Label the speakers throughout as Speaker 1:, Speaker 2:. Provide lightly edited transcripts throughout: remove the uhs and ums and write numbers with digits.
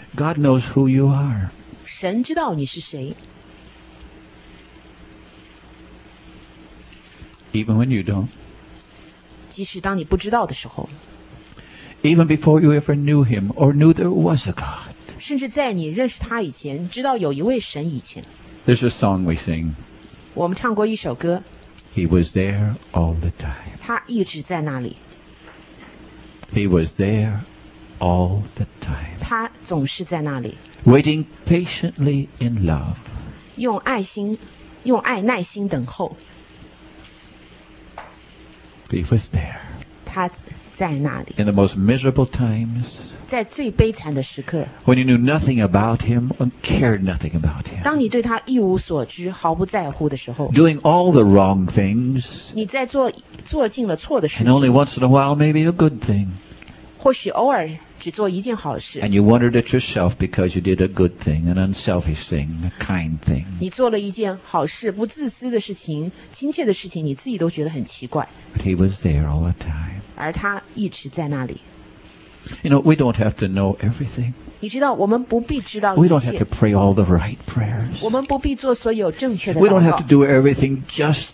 Speaker 1: God knows who you are.
Speaker 2: 神知道你是谁，
Speaker 1: Even when you don't.
Speaker 2: 即使当你不知道的时候，
Speaker 1: Even before you ever knew him or knew there was a God.
Speaker 2: 甚至在你认识他以前，知道有一位神以前。
Speaker 1: There's a song we sing.
Speaker 2: 我们唱过一首歌，
Speaker 1: He was there all the time.
Speaker 2: 他一直在那里，
Speaker 1: He was there all the time.
Speaker 2: 他总是在那里，
Speaker 1: Waiting patiently in love.
Speaker 2: 用爱耐心等候。
Speaker 1: He was there.
Speaker 2: 他在那里，
Speaker 1: In the most miserable times.
Speaker 2: 在最悲惨的时刻，
Speaker 1: When you knew nothing about him and cared nothing about him.
Speaker 2: 当你对他一无所知、毫不在乎的时候，
Speaker 1: Doing all the wrong things.
Speaker 2: 你在做尽了错的事
Speaker 1: And only
Speaker 2: 情，
Speaker 1: once in a while maybe a good thing.
Speaker 2: 或许偶尔只做一件好事，
Speaker 1: And you wondered at yourself because you did a good thing, an unselfish thing, a kind thing.
Speaker 2: 你做了一件好事、不自私的事情、亲切的事情，你自己都觉得很奇怪，
Speaker 1: But he was there all the time.
Speaker 2: 而他一直在那里。
Speaker 1: You know, we don't have to know everything.
Speaker 2: 你知道，我们不必知道
Speaker 1: We
Speaker 2: 一
Speaker 1: don't have to
Speaker 2: 切，
Speaker 1: pray all the right prayers.
Speaker 2: 我们不必做所有正确的
Speaker 1: We don't
Speaker 2: 祷
Speaker 1: have
Speaker 2: 告
Speaker 1: to，do everything just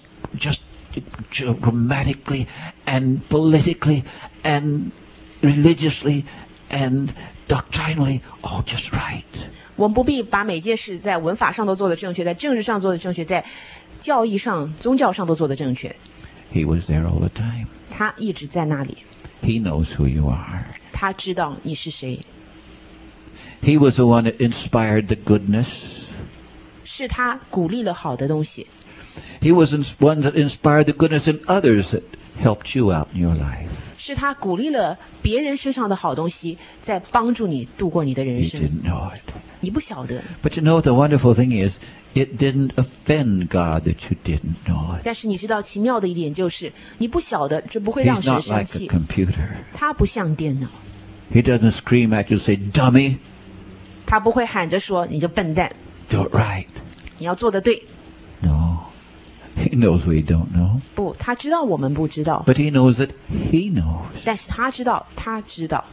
Speaker 1: grammatically and politically and religiously and doctrinally all just right.
Speaker 2: 我们不必把每件事在文法上都做得正确，在政治上做得正确，在教义上、宗教上都做得正确。
Speaker 1: He was there all the time.
Speaker 2: 他一直在那里，
Speaker 1: He knows who you are.
Speaker 2: 他知道你是谁，
Speaker 1: He was the one that inspired the goodness.
Speaker 2: 是他鼓励了好的东西，
Speaker 1: He was the one that inspired the goodness in others that helped you out in your life.
Speaker 2: 是他鼓励了别人身上的好东西，在帮助你度过你的人
Speaker 1: You
Speaker 2: 生。
Speaker 1: didn't know it.
Speaker 2: 你不晓得，
Speaker 1: But you know, the wonderful thing is, it didn't offend God that you didn't know it.
Speaker 2: 但是你知道奇妙的一点就是，你不晓得，这不会让
Speaker 1: He's
Speaker 2: 神
Speaker 1: not
Speaker 2: 生
Speaker 1: like a
Speaker 2: 气。
Speaker 1: computer.
Speaker 2: 他不像电脑，
Speaker 1: He doesn't scream at you and say, dummy,
Speaker 2: 他不会喊着说你就笨蛋，
Speaker 1: do it right.
Speaker 2: 你要做得对。
Speaker 1: No. He knows we don't know.
Speaker 2: 不，他知道我们不知道，
Speaker 1: But he knows that he knows.
Speaker 2: 但是他知道，他知道，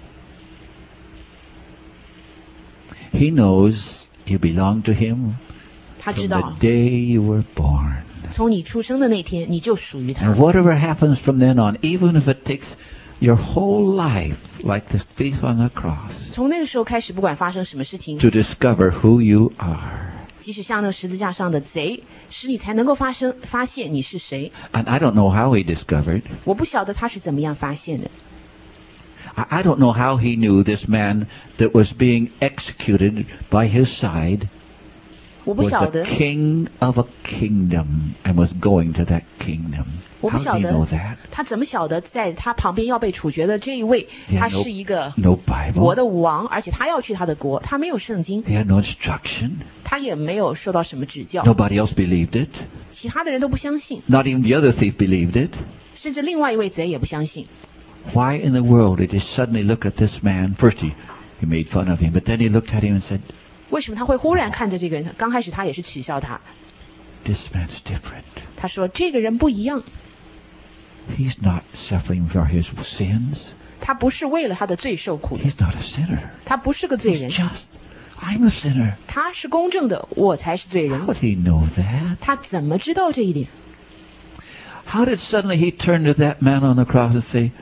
Speaker 1: He knows you belong to him
Speaker 2: 他
Speaker 1: from
Speaker 2: 知
Speaker 1: the
Speaker 2: 道，
Speaker 1: day you were born.
Speaker 2: 从你出生的那天你就属于他
Speaker 1: And。whatever happens from then on, even if it takes your whole life, like the thief on the cross,
Speaker 2: 从那个时候开始，不管发生什么事情，
Speaker 1: to discover who you are.
Speaker 2: 即使像那十字架上的贼，使你才能够发现你是谁。
Speaker 1: And I don't know how he discovered.
Speaker 2: 我不晓得他是怎么样发现的，
Speaker 1: I don't know how he knew this man that was being executed by his side
Speaker 2: 我不
Speaker 1: was
Speaker 2: 晓
Speaker 1: the
Speaker 2: 得，
Speaker 1: king of a kingdom and was going to that kingdom.
Speaker 2: 我不
Speaker 1: How
Speaker 2: 晓
Speaker 1: did he know
Speaker 2: 得
Speaker 1: that?
Speaker 2: 他怎么晓得在他旁边要被处决的这一位，
Speaker 1: He
Speaker 2: 他
Speaker 1: had no,
Speaker 2: 是一个
Speaker 1: no
Speaker 2: 国
Speaker 1: Bible.
Speaker 2: 的王，而且他要去他的国，他没有圣经，
Speaker 1: He had no instruction.
Speaker 2: 他也没有受到什么指教，
Speaker 1: Nobody else believed it.
Speaker 2: 其他的人都不相信，
Speaker 1: Not even the other thief believed it.
Speaker 2: 甚至另外一位贼也不相信。
Speaker 1: Why in the world did he suddenly look at this man? First he made fun of him, but then he looked at him and said,
Speaker 2: 为什么他会忽然看着这个人？刚开始他也是取笑他，
Speaker 1: this man's different.
Speaker 2: 他说这个人不一样，
Speaker 1: He's not suffering for his sins.
Speaker 2: 他不是为了他的罪受苦的，
Speaker 1: He's not a sinner.
Speaker 2: 他不是个罪
Speaker 1: He's
Speaker 2: 人，
Speaker 1: just, I'm a sinner.
Speaker 2: 他是公正的，我才是罪人
Speaker 1: How。did he know that?
Speaker 2: 他怎么知道这一点？
Speaker 1: How did suddenly he turn to that man on the cross and say,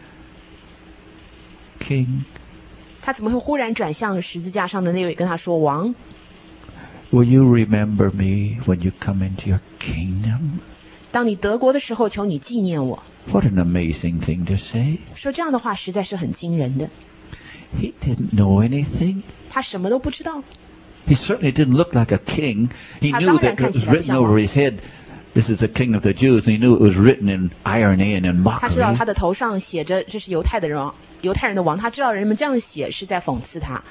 Speaker 1: King,
Speaker 2: 他怎么会忽然转向十字架上的那位，跟他说：“王，
Speaker 1: will you remember me when you come into your kingdom?
Speaker 2: 当你得国的时候，求你纪念我。
Speaker 1: What an amazing thing to say. ”
Speaker 2: 说这样的话实在是很惊人的。
Speaker 1: He didn't know anything.
Speaker 2: 他什么都不知道，
Speaker 1: He certainly didn't look like a king. He knew that it was written over his head, this is the king of the Jews, and he knew it was written in irony and in
Speaker 2: 他知道
Speaker 1: mockery.
Speaker 2: 他的头上写着这是犹太人的王，他知道人们这样写是在讽刺他。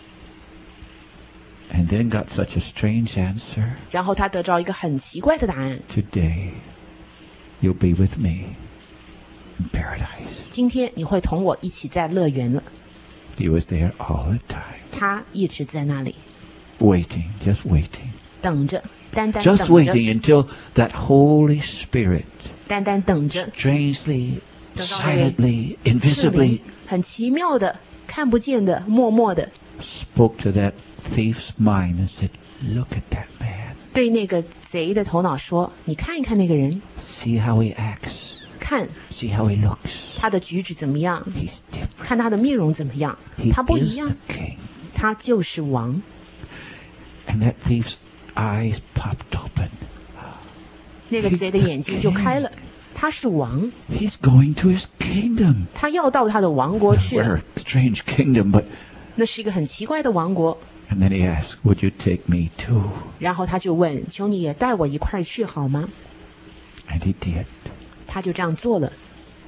Speaker 1: And then got such a strange answer.
Speaker 2: 然后他得到一个很奇怪的答案：
Speaker 1: Today, you'll be with me in paradise.
Speaker 2: 今天你会同我一起在乐园了。
Speaker 1: He was there all the time,
Speaker 2: 他一直在那里
Speaker 1: waiting, just waiting.
Speaker 2: 等着，单单
Speaker 1: Just
Speaker 2: 等着，
Speaker 1: waiting until that Holy Spirit
Speaker 2: 单单等着，
Speaker 1: strangely,
Speaker 2: 等到那位
Speaker 1: silently,
Speaker 2: 圣灵
Speaker 1: invisibly
Speaker 2: 很奇妙的、看不见的、默默的，
Speaker 1: spoke to that thief's mind and said, "Look at that man.
Speaker 2: 对那个贼的头脑说：“你看一看那个人，
Speaker 1: See how he acts.
Speaker 2: 看
Speaker 1: See how he looks.
Speaker 2: 他的举止怎么样，
Speaker 1: He's different.
Speaker 2: 看他的面容怎么样，
Speaker 1: He
Speaker 2: 他不一
Speaker 1: is
Speaker 2: 样
Speaker 1: the，king."
Speaker 2: 他就是王。”
Speaker 1: And that thief's eyes popped open.
Speaker 2: 那个贼的眼睛就开了，他是王，
Speaker 1: He's going to his kingdom.
Speaker 2: 他要到他的王国去
Speaker 1: We're
Speaker 2: 了。
Speaker 1: a strange kingdom, but...
Speaker 2: 那是一个很奇怪的王国。
Speaker 1: And then he asked, "Would you take me too?"
Speaker 2: 然后他就问：“求你也带我一块儿去好吗
Speaker 1: And he did.？”
Speaker 2: 他就这样做了。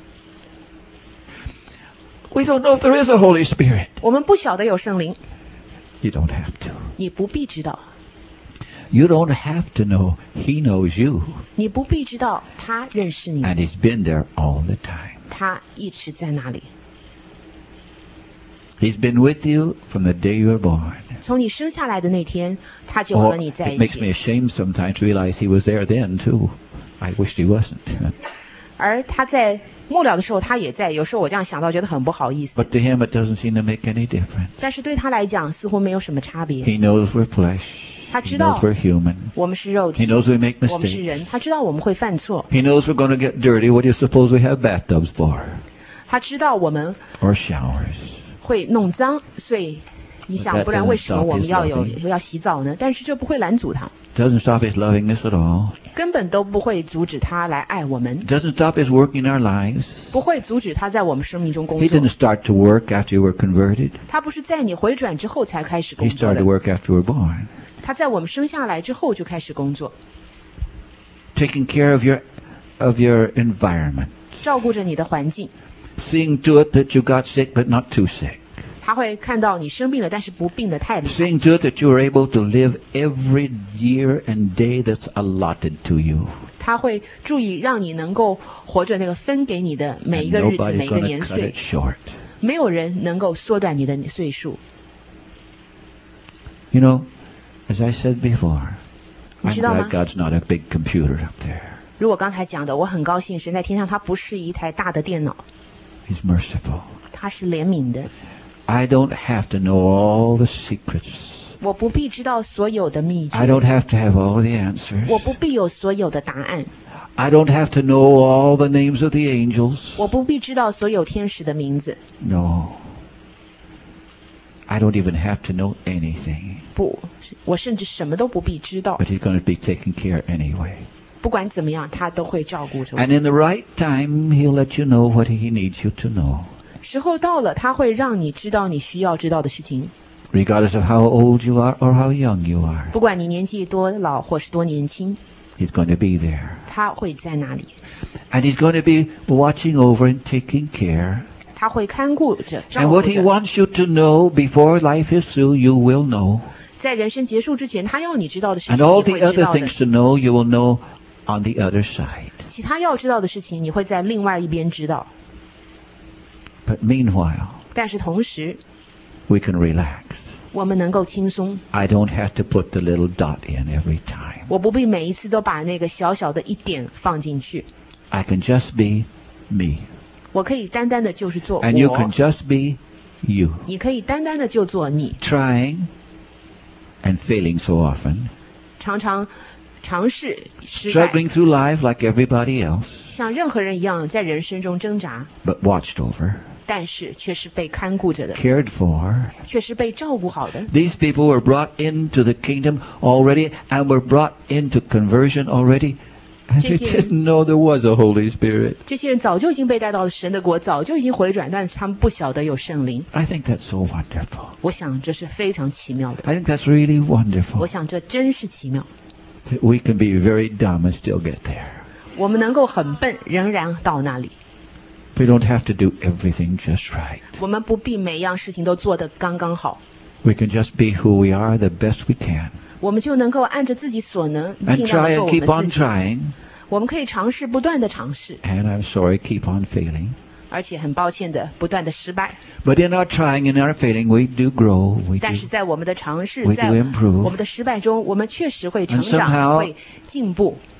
Speaker 1: We don't know if there is a Holy Spirit.
Speaker 2: 我们不晓得有圣灵，
Speaker 1: You don't have to.
Speaker 2: 你不必知道，
Speaker 1: You don't have to know. He knows you.
Speaker 2: 你不必知道，他认识你，
Speaker 1: And he's been there all the time.
Speaker 2: 他一直在那里。
Speaker 1: He's been with you from the day you were born.
Speaker 2: 从你生下来的那天，他就
Speaker 1: Oh,
Speaker 2: 和你在
Speaker 1: it
Speaker 2: 一
Speaker 1: makes me
Speaker 2: 起。
Speaker 1: ashamed sometimes to realize he was there then too. I wished he wasn't.
Speaker 2: 而他在末了的时候，他也在。有时候我这样想到，觉得很不好意思。
Speaker 1: But to him it doesn't seem to make any difference.
Speaker 2: 但是对他来讲，似乎没有什么差别。
Speaker 1: He knows we're flesh.
Speaker 2: 他
Speaker 1: He
Speaker 2: 知道
Speaker 1: knows we're human.
Speaker 2: 我们是肉
Speaker 1: He
Speaker 2: 体，
Speaker 1: knows we make
Speaker 2: 我们是
Speaker 1: mistakes.
Speaker 2: 人，他知道我们会犯错，
Speaker 1: He knows we're going to get dirty. What do you suppose we have bathtubs for?
Speaker 2: 他知道我们
Speaker 1: Or showers?
Speaker 2: 会弄脏，所以你
Speaker 1: But
Speaker 2: 想，
Speaker 1: that
Speaker 2: 不然为什么
Speaker 1: doesn't stop
Speaker 2: 我们
Speaker 1: his
Speaker 2: 要洗澡呢？但是这不会拦阻他，
Speaker 1: Doesn't stop his lovingness at all.
Speaker 2: 根本都不会阻止他来爱我们，
Speaker 1: Doesn't stop his work in our lives.
Speaker 2: 不会阻止他在我们生命中工
Speaker 1: He
Speaker 2: 作。
Speaker 1: didn't start to work after you were converted.
Speaker 2: 他不是在你回转之后才开始工
Speaker 1: He
Speaker 2: 作
Speaker 1: started
Speaker 2: 的
Speaker 1: to，work after you were born.
Speaker 2: 他在我们生下来之后就开始工作，
Speaker 1: Taking care of your environment.
Speaker 2: 照顾着你的环境。
Speaker 1: Seeing to it that you got sick but not too sick.
Speaker 2: 他会看到你生病了，但是不病得太厉害。
Speaker 1: Seeing to it that you are able to live every year and day that's allotted to you.
Speaker 2: 他会注意让你能够活着那个分给你的每
Speaker 1: And
Speaker 2: 一个日子、
Speaker 1: nobody's
Speaker 2: 每一个
Speaker 1: going to
Speaker 2: 年
Speaker 1: cut
Speaker 2: 岁
Speaker 1: it，short.
Speaker 2: 没有人能够缩短你的岁数。
Speaker 1: You know, as I said before,
Speaker 2: 你
Speaker 1: I'm
Speaker 2: 知道吗？
Speaker 1: glad God's not a big computer up there.
Speaker 2: 如我刚才讲的，我很高兴，神在天上，他不是一台大的电脑，
Speaker 1: He's merciful.
Speaker 2: 他是怜悯的。
Speaker 1: I don't have to know all the secrets.
Speaker 2: 我不必知道所有的秘
Speaker 1: I
Speaker 2: 诀，
Speaker 1: don't have to have all the answers.
Speaker 2: 我不必有所有的答案，
Speaker 1: I don't have to know all the names of the angels.
Speaker 2: 我不必知道所有天使的名字。
Speaker 1: No. I don't even have to know anything.
Speaker 2: 不，我甚至什么都不必知道。
Speaker 1: But He's going to be taking care anyway.
Speaker 2: 不管怎么样，他都会照顾着我。
Speaker 1: And in the right time, He'll let you know what He needs you to know.
Speaker 2: 时候到了，他会让你知道你需要知道的事情。
Speaker 1: Regardless of how old you are or how young you are,
Speaker 2: 不管你年纪多老或是多年轻，
Speaker 1: He's going to be there.
Speaker 2: 他会在那里，
Speaker 1: And He's going to be watching over and taking care.
Speaker 2: 他会看顾着、照
Speaker 1: And
Speaker 2: 顾
Speaker 1: what He
Speaker 2: 着。
Speaker 1: wants you to know before life is through, you will know.
Speaker 2: 在人生结束之前，他要你知道的事
Speaker 1: And
Speaker 2: 情，
Speaker 1: all
Speaker 2: 你
Speaker 1: the
Speaker 2: 会知
Speaker 1: other
Speaker 2: 道的。
Speaker 1: things to know, you will know on the other side.
Speaker 2: 其他要知道的事情，你会在另外一边知道。
Speaker 1: But meanwhile,
Speaker 2: 但是同时，
Speaker 1: we can relax.
Speaker 2: 我们能够轻松。
Speaker 1: I don't have to put the little dot in every time.
Speaker 2: 我不必每一次都把那个小小的一点放进去，
Speaker 1: I can just be me.
Speaker 2: 我可以单单的就是做
Speaker 1: And you
Speaker 2: 我
Speaker 1: can，just be you.
Speaker 2: 你可以单单的就做你，
Speaker 1: Trying and failing so often.
Speaker 2: 常常尝试失败，
Speaker 1: Struggling through life like everybody else.
Speaker 2: 像任何人一样在人生中挣扎，
Speaker 1: But watched over.
Speaker 2: 但是却是被看顾着的，
Speaker 1: Cared for.
Speaker 2: 却是被照顾好的。
Speaker 1: These people were brought into the kingdom already and were brought into conversion already. And they didn't know there was a Holy Spirit.
Speaker 2: 这些人早就已经被带到了神的国，早就已经回转，但是他们不晓得有圣灵。
Speaker 1: I think that's so wonderful.
Speaker 2: 我想这是非常奇妙的，
Speaker 1: I think that's really
Speaker 2: 我
Speaker 1: wonderful.
Speaker 2: 想这真是奇妙。
Speaker 1: That we can be very dumb and still get there.
Speaker 2: 我们能够很笨，仍然到那里。
Speaker 1: We don't have to do everything just right.
Speaker 2: 我们不必每样事情都做得刚刚好，
Speaker 1: We can just be who we are the best we can.
Speaker 2: 我们就能够按着自己所能，
Speaker 1: And
Speaker 2: 尽量
Speaker 1: try
Speaker 2: 地做
Speaker 1: and
Speaker 2: 我
Speaker 1: keep
Speaker 2: 们
Speaker 1: on
Speaker 2: 自己。
Speaker 1: trying.
Speaker 2: 我们可以尝试，不断的尝试，
Speaker 1: And I'm sorry, keep on failing.
Speaker 2: 而且很抱歉的不断的失败。
Speaker 1: But in our trying and our failing, we do grow. We
Speaker 2: 但是
Speaker 1: do.
Speaker 2: 在我们的尝试，
Speaker 1: We
Speaker 2: 在
Speaker 1: do improve.
Speaker 2: 我们的失败中，我们确实会成
Speaker 1: And
Speaker 2: 长，
Speaker 1: somehow-
Speaker 2: 会进步。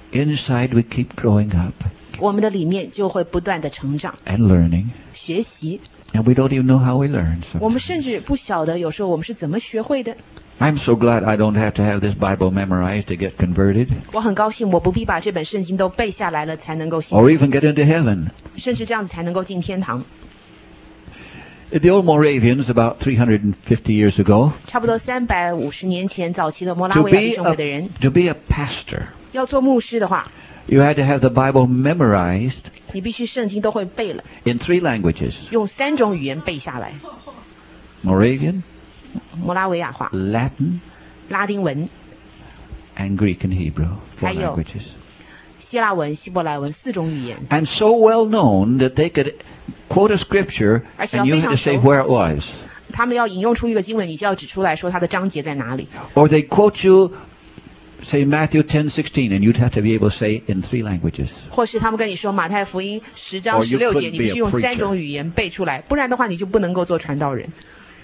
Speaker 1: inside we keep growing up
Speaker 2: 我们的里面就会不断的成长
Speaker 1: and learning.
Speaker 2: 学习，
Speaker 1: And we don't even know how we learn.
Speaker 2: 我们
Speaker 1: Sometimes.
Speaker 2: 甚至不晓得有时候我们是怎么学会的。
Speaker 1: I'm so glad I don't have to have this Bible memorized to get converted
Speaker 2: 我很高兴我不必把这本圣经都背下来了才能够信，
Speaker 1: or even get into heaven.
Speaker 2: 甚至这样子才能够进天堂。
Speaker 1: The old Moravians, about 350 years ago,
Speaker 2: 差不多350年前，早期的摩拉维亚弟兄会的人
Speaker 1: to be a pastor,
Speaker 2: 要做牧师的话，
Speaker 1: you had to have the Bible memorized
Speaker 2: 你必须圣经都会背了，
Speaker 1: in 3 languages.
Speaker 2: 用3种语言背下来：
Speaker 1: Moravian,
Speaker 2: 摩拉维亚话、
Speaker 1: Latin,
Speaker 2: 拉丁文、
Speaker 1: and Greek and Hebrew. 4
Speaker 2: 还有
Speaker 1: languages.
Speaker 2: 希腊文、希伯来文4种语言。
Speaker 1: And so well known that they could quote a scripture and you had to say where it was.
Speaker 2: 他们要引用出一个经文，你就要指出来说它的章节在哪里。
Speaker 1: Or they quote you, say Matthew 10:16, and you'd have to be able to say in 3 languages.
Speaker 2: 或是他们跟你说马太福音10章
Speaker 1: Or you
Speaker 2: 16
Speaker 1: couldn't
Speaker 2: 节，你
Speaker 1: be
Speaker 2: 必
Speaker 1: a
Speaker 2: 须用3
Speaker 1: preacher.
Speaker 2: 种语言背出来，不然的话你就不能够做传道人。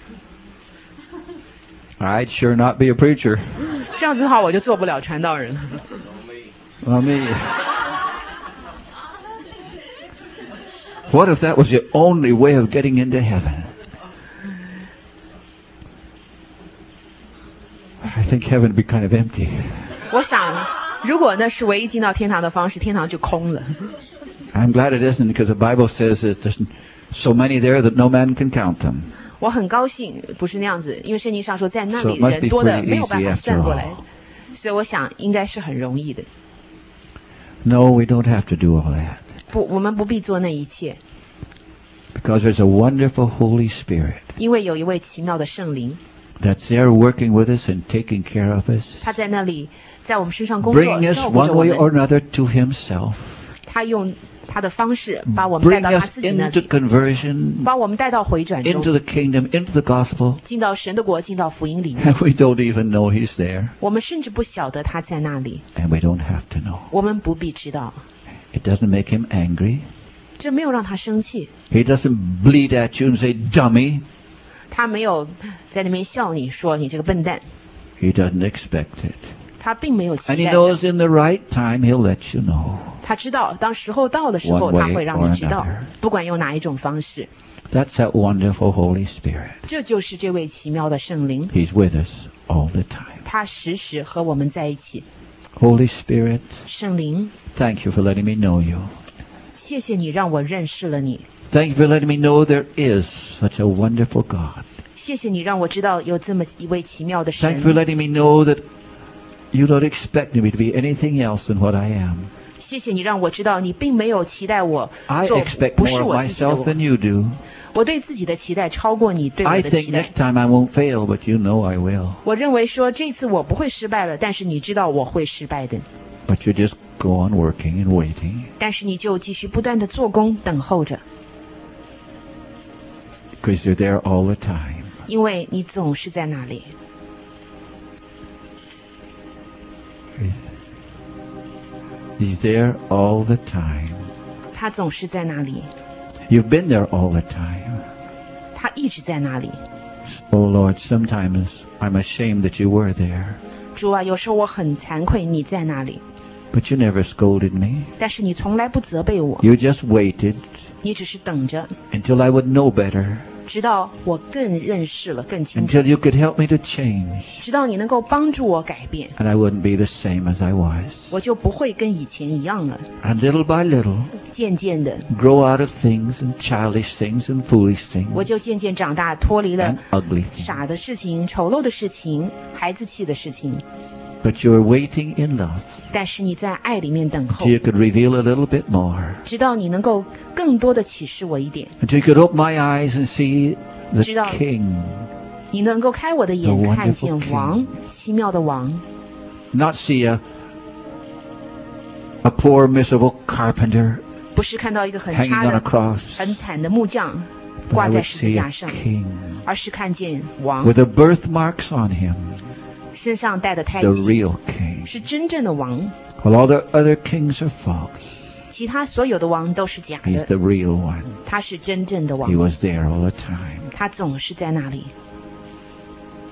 Speaker 1: I'd sure not be a preacher.
Speaker 2: 这样子的话，我就做不了传道人。
Speaker 1: I mean, what if that was the only way of getting into heaven? I think heaven would be kind of empty.
Speaker 2: 我想，如果那是唯一进到天堂的方式，天堂就空了。
Speaker 1: I'm glad it isn't, because the Bible says that there's so many there that no man can count them.
Speaker 2: 我很高兴不是那样子，因为圣经上说在那
Speaker 1: So
Speaker 2: 里
Speaker 1: it must
Speaker 2: 人
Speaker 1: be
Speaker 2: 多的
Speaker 1: pretty
Speaker 2: 没有办法
Speaker 1: easy
Speaker 2: 算
Speaker 1: after
Speaker 2: 过来，
Speaker 1: all.
Speaker 2: 所以我想应该是很容易的。
Speaker 1: No, we don't have to do all that,
Speaker 2: 不，我们不必做那一切，
Speaker 1: because there's a wonderful Holy Spirit
Speaker 2: 因为有一位奇妙的圣灵，
Speaker 1: that's there working with us and taking care of us,
Speaker 2: 他在那里，在我们身上工作，
Speaker 1: bringing us
Speaker 2: 照顾
Speaker 1: one
Speaker 2: 着我
Speaker 1: way
Speaker 2: 们。
Speaker 1: or another to Himself,
Speaker 2: 他用他的方式把我们带
Speaker 1: bring
Speaker 2: 到他
Speaker 1: us
Speaker 2: 自己那
Speaker 1: into
Speaker 2: 里，
Speaker 1: conversion,
Speaker 2: 把我们带到回转
Speaker 1: into
Speaker 2: 中，
Speaker 1: the kingdom, into the gospel,
Speaker 2: 进到神的国，进到福音里面。
Speaker 1: and we don't even know He's there,
Speaker 2: 我们甚至不晓得他在那里，
Speaker 1: and we don't have to know.
Speaker 2: 我们不必知道，
Speaker 1: It doesn't make Him angry.
Speaker 2: 这没有让他生气，
Speaker 1: He doesn't bleat at you and say, dummy.
Speaker 2: 他没有在那边笑你说你这个笨蛋，
Speaker 1: He doesn't expect it.
Speaker 2: 他并没有期
Speaker 1: And He
Speaker 2: 待。
Speaker 1: knows in the right time He'll let you know.
Speaker 2: 他知道，当时候到的时候，
Speaker 1: One way
Speaker 2: 他会让你知道
Speaker 1: or another，
Speaker 2: 不管用哪一种方式。
Speaker 1: That's that wonderful Holy Spirit.
Speaker 2: 这就是这位奇妙的圣灵，
Speaker 1: He's with us all the time.
Speaker 2: 他时时和我们在一起。
Speaker 1: Holy Spirit,
Speaker 2: 圣灵，
Speaker 1: thank you for letting me know you.
Speaker 2: 谢谢你让我认识了你，
Speaker 1: Thank you for letting me know there is such a wonderful God.
Speaker 2: 谢谢你让我知道有这么一位奇妙的
Speaker 1: Thank you for
Speaker 2: 神，
Speaker 1: letting me know that you don't expect me to be anything else than what I am.
Speaker 2: 谢谢你让我知道你并没有期待我
Speaker 1: I
Speaker 2: 做
Speaker 1: expect
Speaker 2: 不是
Speaker 1: more of
Speaker 2: 我自己的
Speaker 1: myself
Speaker 2: 我，
Speaker 1: than you do.
Speaker 2: 我对自己的期待超过你对我
Speaker 1: I
Speaker 2: 的
Speaker 1: think
Speaker 2: 期待
Speaker 1: next。time I won't fail, but you know I will.
Speaker 2: 我认为说这次我不会失败了，但是你知道我会失败的，
Speaker 1: But you just go on working and waiting,
Speaker 2: 但是你就继续不断的做工，等候着，
Speaker 1: because you're there all the time.
Speaker 2: 因为你总是在那里。
Speaker 1: He's there all the time.
Speaker 2: 他总是在那里，
Speaker 1: You've been there all the time.
Speaker 2: 他一直在那里。
Speaker 1: Oh Lord, sometimes I'm ashamed that you were there,
Speaker 2: 主啊，有时候我很惭愧你在那里，
Speaker 1: but you never scolded me.
Speaker 2: 但是你从来不责备我，
Speaker 1: You just waited
Speaker 2: 你只是等着，
Speaker 1: until I would know better,
Speaker 2: 直到我更认识了，更清楚，
Speaker 1: until you could help me to change,
Speaker 2: 直到你能够帮助我改变，
Speaker 1: and I wouldn't be the same as I was.
Speaker 2: 我就不会跟以前一样了。
Speaker 1: And little by little,
Speaker 2: 渐渐的，
Speaker 1: grow out of things and childish things and foolish
Speaker 2: 我
Speaker 1: things
Speaker 2: 就渐渐长大，脱离了
Speaker 1: and ugly things.
Speaker 2: 傻的事情、丑陋的事情、孩子气的事情。
Speaker 1: But you were waiting in love
Speaker 2: 但是你在爱里面等候
Speaker 1: until，you could reveal a little bit more,
Speaker 2: 直到你能够更多的启示我一点，
Speaker 1: until you could open my eyes and see the
Speaker 2: 知道
Speaker 1: King,
Speaker 2: 你能够开我的
Speaker 1: The
Speaker 2: 眼，
Speaker 1: wonderful
Speaker 2: 看见王，奇妙的王，
Speaker 1: not see a poor miserable carpenter
Speaker 2: 不是看到一个很
Speaker 1: hanging
Speaker 2: 差
Speaker 1: on a
Speaker 2: 的、
Speaker 1: cross,
Speaker 2: 很惨的木匠
Speaker 1: but
Speaker 2: 挂
Speaker 1: I
Speaker 2: 在
Speaker 1: would
Speaker 2: 十字
Speaker 1: see
Speaker 2: 架
Speaker 1: a
Speaker 2: 上，
Speaker 1: king
Speaker 2: 而是看见王
Speaker 1: with the birthmarks on him,
Speaker 2: 身上带的太
Speaker 1: the
Speaker 2: 极，
Speaker 1: real king.
Speaker 2: 是真正的王，
Speaker 1: While all the other kings are false,
Speaker 2: 其他所有的王都是假
Speaker 1: he's
Speaker 2: 的，
Speaker 1: the real one.
Speaker 2: 他是真正的
Speaker 1: He
Speaker 2: 王，
Speaker 1: was there all the time.
Speaker 2: 他总是在那里。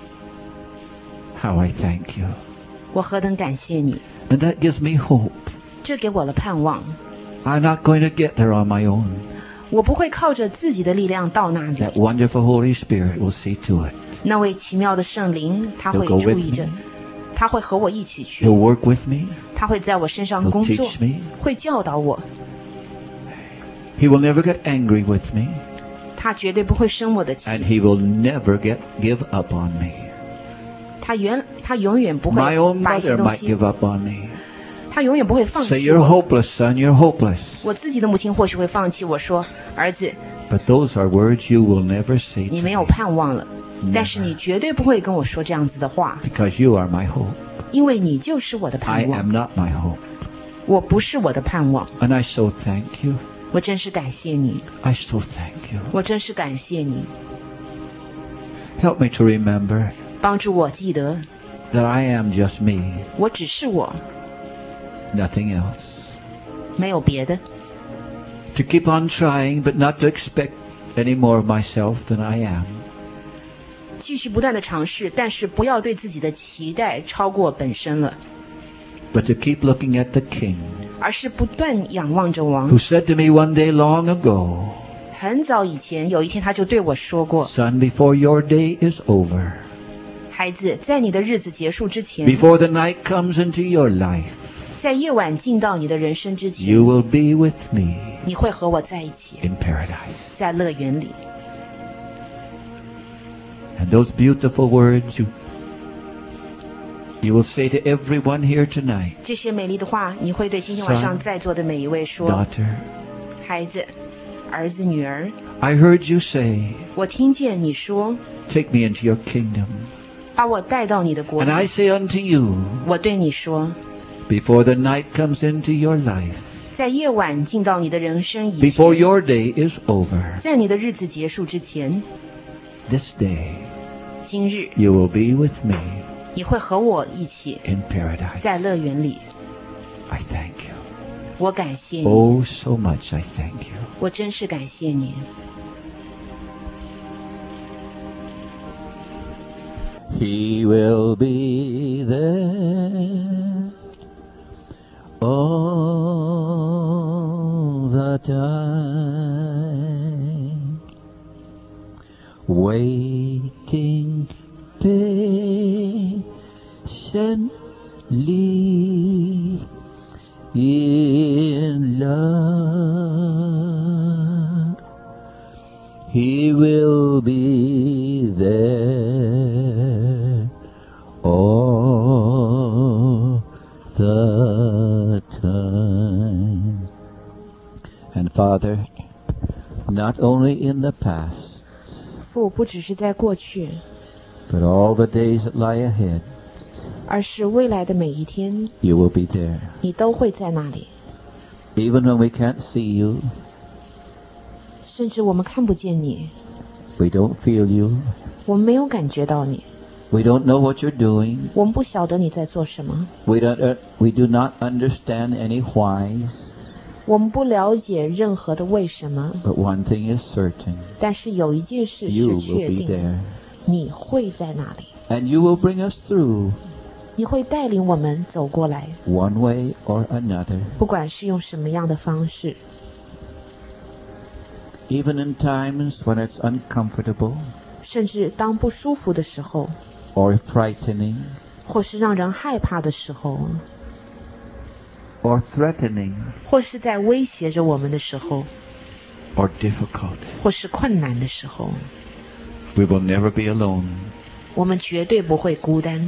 Speaker 1: How I thank you.
Speaker 2: 我何等感谢你！
Speaker 1: And that gives me hope.
Speaker 2: 这给我了盼望。
Speaker 1: I'm not going to get there on my own.
Speaker 2: 我不会靠着自己的力量到那里。
Speaker 1: That wonderful Holy Spirit will see to it.
Speaker 2: 那位奇妙的圣灵，他会
Speaker 1: He'll go
Speaker 2: 注意
Speaker 1: with
Speaker 2: 着
Speaker 1: me.，
Speaker 2: 他会和我一起去
Speaker 1: He'll，work with me.
Speaker 2: 他会在我身上
Speaker 1: He'll
Speaker 2: 工作
Speaker 1: teach，me.
Speaker 2: 会教导我。
Speaker 1: He will never get angry with me.
Speaker 2: 他绝对不会生我的气，
Speaker 1: And He will never give up on me.
Speaker 2: 他永远不
Speaker 1: My
Speaker 2: 会
Speaker 1: own
Speaker 2: 把一些
Speaker 1: mother
Speaker 2: 东
Speaker 1: might
Speaker 2: 西，
Speaker 1: give up on me.
Speaker 2: 他永远不会放
Speaker 1: Say,
Speaker 2: 弃
Speaker 1: you're
Speaker 2: 我。
Speaker 1: hopeless, son, you're hopeless.
Speaker 2: 我自己的母亲或许会放弃我说，儿子，
Speaker 1: But those are words you will never say
Speaker 2: 你
Speaker 1: to
Speaker 2: 没有
Speaker 1: me.
Speaker 2: 盼望了。但是你绝对不会跟我说这样子的话，
Speaker 1: Because you are my hope.
Speaker 2: 因为你就是我的
Speaker 1: I
Speaker 2: 盼望，
Speaker 1: am not my hope.
Speaker 2: 我不是我的盼望。
Speaker 1: And I so thank you.
Speaker 2: 我真是感谢你，
Speaker 1: I so thank you.
Speaker 2: 我真是感谢你，
Speaker 1: Help me to remember
Speaker 2: 帮助我记得，
Speaker 1: that I am just me,
Speaker 2: 我只是我，
Speaker 1: nothing else.
Speaker 2: 没有别的。
Speaker 1: To keep on trying, but not to expect any more of myself than I am.
Speaker 2: 继续不断的尝试，但是不要对自己的期待超过本身了，
Speaker 1: But to keep looking at the King,
Speaker 2: 而是不断仰望着王
Speaker 1: who。said to me one day long ago,
Speaker 2: 很早以前，有一天他就对我说过
Speaker 1: Son, before your day is over,
Speaker 2: 孩子，在你的日子结束之前，
Speaker 1: before the night comes into your life,
Speaker 2: 在夜晚进到你的人生之前，
Speaker 1: you will be with me
Speaker 2: 你会和我在一起，
Speaker 1: in paradise.
Speaker 2: 在乐园里。
Speaker 1: And those beautiful words you will say to everyone here tonight,
Speaker 2: 这些美丽的话，你会对今天晚上在座的每一位说
Speaker 1: daughter,
Speaker 2: 孩子、儿子、女儿，
Speaker 1: I heard you say,
Speaker 2: 我听见你说
Speaker 1: take me into your kingdom.
Speaker 2: 把我带到你的国
Speaker 1: And I
Speaker 2: 里。
Speaker 1: say unto you,
Speaker 2: 我对你说，
Speaker 1: before the night comes into your life,
Speaker 2: 在夜晚进到你的人生以
Speaker 1: before
Speaker 2: 前，
Speaker 1: your day is over,
Speaker 2: 在你的日子结束之前，
Speaker 1: this day
Speaker 2: 今日
Speaker 1: you will be with me
Speaker 2: 你会和我一起
Speaker 1: in paradise.
Speaker 2: 在乐园里。
Speaker 1: I thank you.
Speaker 2: 我感谢你，
Speaker 1: Oh, so much I thank you.
Speaker 2: 我真是感谢你。
Speaker 1: He will be there all the time, waiting patiently in love. He will be there all the time. And Father, not only in the past,
Speaker 2: 父不只是在过去，
Speaker 1: but all the days that lie ahead,
Speaker 2: 而是未来的每一天，
Speaker 1: you will be there.
Speaker 2: 你都会在那里。
Speaker 1: Even when we can't see you,
Speaker 2: 甚至我们看不见你，
Speaker 1: we don't feel you,
Speaker 2: 我们没有感觉到你，
Speaker 1: we don't know what you're doing,
Speaker 2: 我们不晓得你在做什么，
Speaker 1: we do not understand any whys,
Speaker 2: 我们不了解任何的为什么。
Speaker 1: but one thing is certain,
Speaker 2: 但是有一件事
Speaker 1: you
Speaker 2: 是
Speaker 1: will
Speaker 2: 确
Speaker 1: be
Speaker 2: 定的，
Speaker 1: there.
Speaker 2: 你会在那里，
Speaker 1: And you will bring us through
Speaker 2: 你会带领我们走过来，
Speaker 1: one way or another.
Speaker 2: 不管是用什么样的方式，
Speaker 1: Even in times when it's uncomfortable
Speaker 2: 甚至当不舒服的时候，
Speaker 1: or frightening
Speaker 2: 或是让人害怕的时候，
Speaker 1: or threatening
Speaker 2: 或是在威胁着我们的时候，
Speaker 1: or difficult,
Speaker 2: 或是困难的时候，
Speaker 1: we will never be alone.
Speaker 2: 我们绝对不会孤单，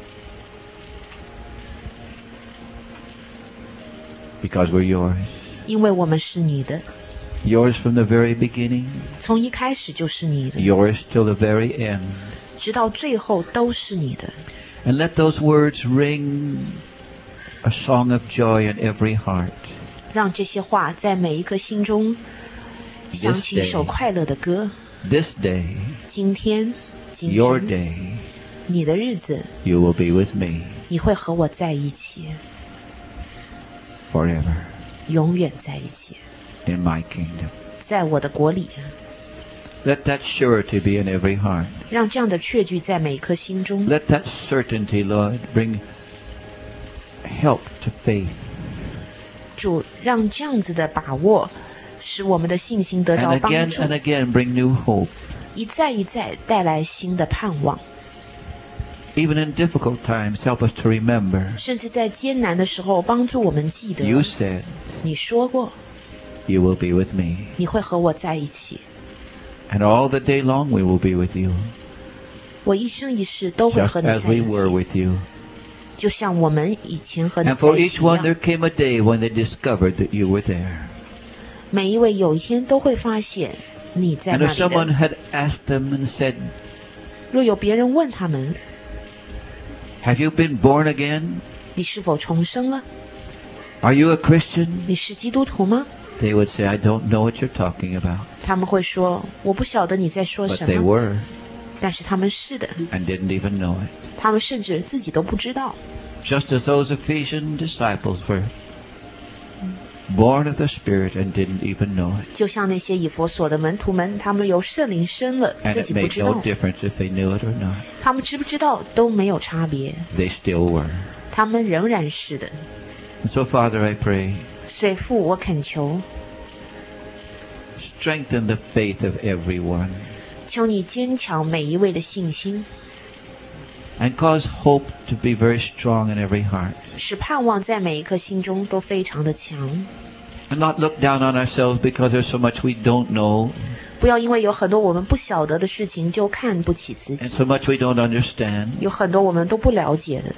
Speaker 1: Because we're yours.
Speaker 2: 因为我们是你的，
Speaker 1: Yours from the very beginning,
Speaker 2: 从一开始就是你的，
Speaker 1: yours till the very end.
Speaker 2: 直到最后都是你的。
Speaker 1: And let those words ring a song of joy in every heart.
Speaker 2: 让这些话在每一颗心中响起一首快乐的歌。
Speaker 1: This day,
Speaker 2: 今天，今
Speaker 1: your
Speaker 2: 天，
Speaker 1: day,
Speaker 2: 你的日子，
Speaker 1: you will be with me
Speaker 2: 你会和我在一起，
Speaker 1: forever
Speaker 2: 永远在一起，
Speaker 1: in my kingdom.
Speaker 2: 在我的国里。
Speaker 1: Let that surety be in every heart.
Speaker 2: 让这样的确据在每一颗心中，
Speaker 1: Let that certainty, Lord, bring help to faith.
Speaker 2: 主让这样子的把握使我们的信心得着帮
Speaker 1: And
Speaker 2: 助，
Speaker 1: again bring new hope.
Speaker 2: 一再一再带来新的盼望。
Speaker 1: Even in difficult times, help us to remember.
Speaker 2: 甚至在艰难的时候帮助我们记得
Speaker 1: You said
Speaker 2: 你说过
Speaker 1: you will be with me.
Speaker 2: 你会和我在一起，
Speaker 1: And all the day long we will be with you.
Speaker 2: 我一生一世都会
Speaker 1: Just
Speaker 2: 和你
Speaker 1: as
Speaker 2: 在一
Speaker 1: we were
Speaker 2: 起，
Speaker 1: with you.
Speaker 2: 就像我们以前和你
Speaker 1: And
Speaker 2: 在
Speaker 1: for
Speaker 2: 一
Speaker 1: each
Speaker 2: 起一
Speaker 1: one
Speaker 2: 样。
Speaker 1: there came a day when they discovered that you were there.
Speaker 2: 每一位有一天都会发现你在
Speaker 1: And
Speaker 2: 那
Speaker 1: if
Speaker 2: 里
Speaker 1: someone
Speaker 2: 的。
Speaker 1: had asked them and said,
Speaker 2: 若有别人问他们
Speaker 1: have you been born again?
Speaker 2: 你是否重生了，
Speaker 1: Are you a Christian?
Speaker 2: 你是基督徒吗？
Speaker 1: They would say, I don't know what you're talking about.
Speaker 2: 他们会说我不晓得你在说
Speaker 1: But
Speaker 2: 什
Speaker 1: they
Speaker 2: 么，
Speaker 1: were
Speaker 2: 但是他们是的，
Speaker 1: and didn't even know it.
Speaker 2: 他们甚至自己都不知道。
Speaker 1: Just as those Ephesian disciples were born of the Spirit and didn't even know it.
Speaker 2: 就像那些以弗所的门徒们，他们由圣灵生了，
Speaker 1: And
Speaker 2: 自
Speaker 1: it
Speaker 2: 己不
Speaker 1: made
Speaker 2: 知
Speaker 1: no
Speaker 2: 道，
Speaker 1: difference if they knew it or not.
Speaker 2: 他们知不知道都没有差别，
Speaker 1: They still were.
Speaker 2: 他们仍然是的。
Speaker 1: And so, Father, I pray,
Speaker 2: 所以父，我恳求，
Speaker 1: strengthen the faith of everyone
Speaker 2: 求你坚强每一位的信心，
Speaker 1: and cause hope to be very strong in every heart.
Speaker 2: 使盼望在每一颗心中都非常的强。
Speaker 1: And not look down on ourselves because there's so much we don't know
Speaker 2: 不要因为有很多我们不晓得的事情就看不起自
Speaker 1: and
Speaker 2: 己，
Speaker 1: so much we don't understand
Speaker 2: 有很多我们都不了解的，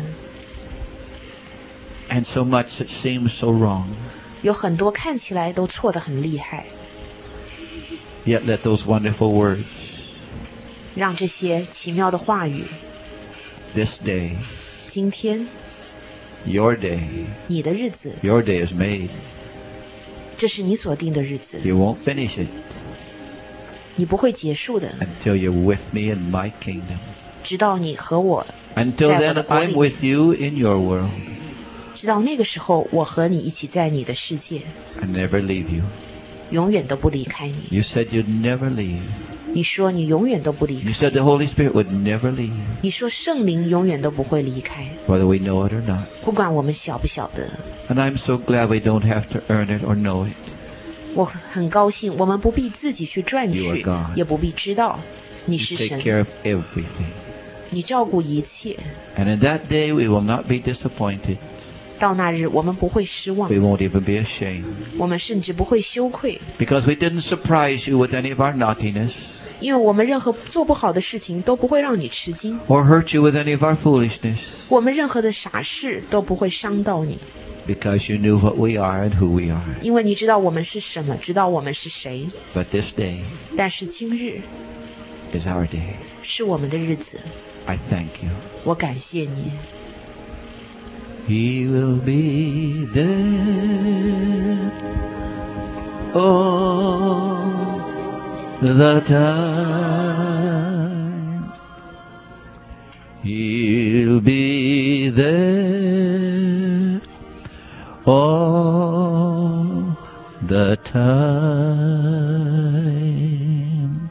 Speaker 1: and so much that seems so wrong.
Speaker 2: 有很多看起来都错得很厉害。
Speaker 1: Yet let those wonderful words
Speaker 2: 让这些奇妙的话语，
Speaker 1: this day,
Speaker 2: 今天
Speaker 1: your day,
Speaker 2: 你的日子，
Speaker 1: your day is made.
Speaker 2: 这是你所定的日子，
Speaker 1: You won't finish it
Speaker 2: 你不会结束的，
Speaker 1: until you're with me in my kingdom.
Speaker 2: 直到你和我，
Speaker 1: Until
Speaker 2: 在我
Speaker 1: then,
Speaker 2: 的国
Speaker 1: I'm
Speaker 2: 里，
Speaker 1: with you in your world
Speaker 2: 直到那个时候，我和你一起在你的世界，
Speaker 1: and never leave you.
Speaker 2: 永远都不离开你。
Speaker 1: You said you'd never leave.
Speaker 2: 你说你永远都不离
Speaker 1: You
Speaker 2: 开，
Speaker 1: said the Holy Spirit would never leave,
Speaker 2: 你说圣灵永远都不会离开，
Speaker 1: whether we know it or not.
Speaker 2: 不管我们晓不晓得。
Speaker 1: And I'm so glad we don't have to earn it or know it.
Speaker 2: 我很高兴，我们不必自己去赚
Speaker 1: You
Speaker 2: 取
Speaker 1: are， God
Speaker 2: 也不必知道你
Speaker 1: You
Speaker 2: 是
Speaker 1: take
Speaker 2: 神，
Speaker 1: care of everything.
Speaker 2: 你照顾一切。
Speaker 1: And in that day, we will not be disappointed.
Speaker 2: 到那日，我们不会失望，
Speaker 1: We won't even be ashamed
Speaker 2: 我们甚至不会羞愧，
Speaker 1: because we didn't surprise you with any of our naughtiness
Speaker 2: 因为我们任何做不好的事情都不会让你吃惊，
Speaker 1: or hurt you with any of our foolishness
Speaker 2: 我们任何的傻事都不会伤到你，
Speaker 1: because you knew what we are and who we are.
Speaker 2: 因为你知道我们是什么，知道我们是谁。
Speaker 1: But this day
Speaker 2: 但是今日
Speaker 1: is our day.
Speaker 2: 是我们的日子，
Speaker 1: I thank you.
Speaker 2: 我感谢你。
Speaker 1: He will be there all the time. He'll be there all the time.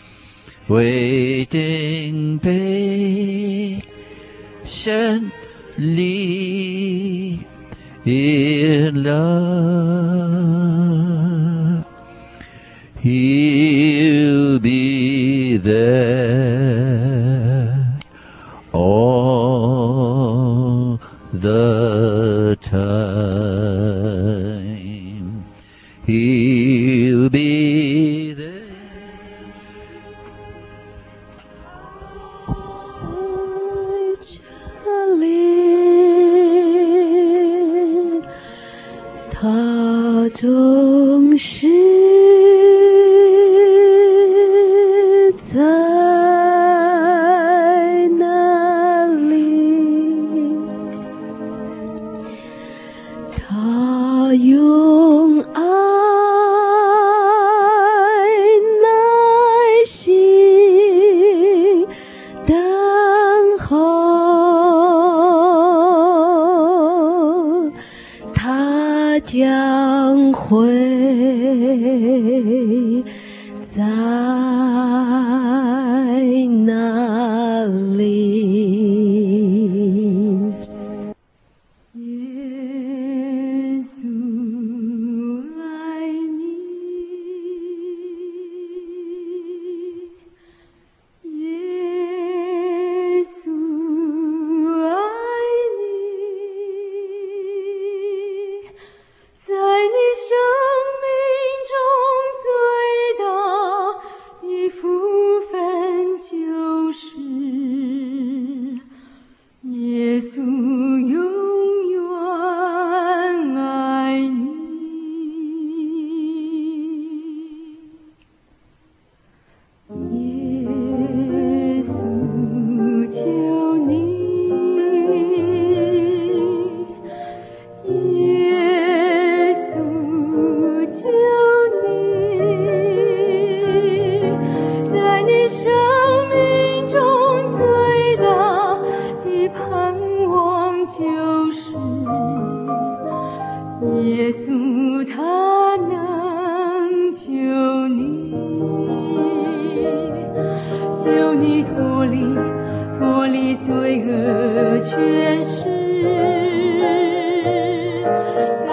Speaker 1: Waiting patiently in love, He'll be there all the time. He'll be there.
Speaker 2: 他总是在那里，他用爱耐心等候，他将会在哪里？耶稣。
Speaker 3: 耶稣永远爱你。耶稣救你，耶稣救你，在你生命中最大的盼望就是耶稣，他能救你，救你脱离罪恶权势，